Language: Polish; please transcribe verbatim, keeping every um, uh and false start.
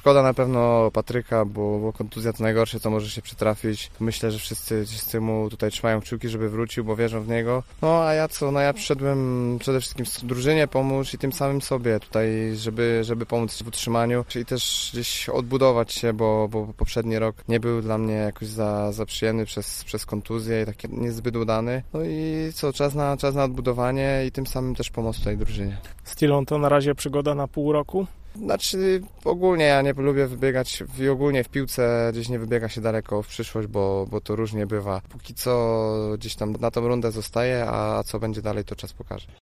szkoda na pewno Patryka, bo, bo kontuzja to najgorsze, co może się przytrafić. Myślę, że wszyscy, wszyscy mu tutaj trzymają kciuki, żeby wrócił, bo wierzą w niego. No a ja co? No ja przyszedłem przede wszystkim drużynie pomóc i tym samym sobie tutaj, żeby, żeby pomóc w utrzymaniu i też gdzieś odbudować się, bo, bo poprzedni rok nie był dla mnie jakoś za, za przyjemny przez, przez kontuzję i taki niezbyt udany. No i co? Czas na, czas na odbudowanie i tym samym też pomoc tej drużynie. Z Tilą to na razie przygoda na pół roku? Znaczy ogólnie ja nie lubię wybiegać i ogólnie w piłce gdzieś nie wybiega się daleko w przyszłość, bo, bo to różnie bywa. Póki co gdzieś tam na tą rundę zostaje, a co będzie dalej to czas pokaże.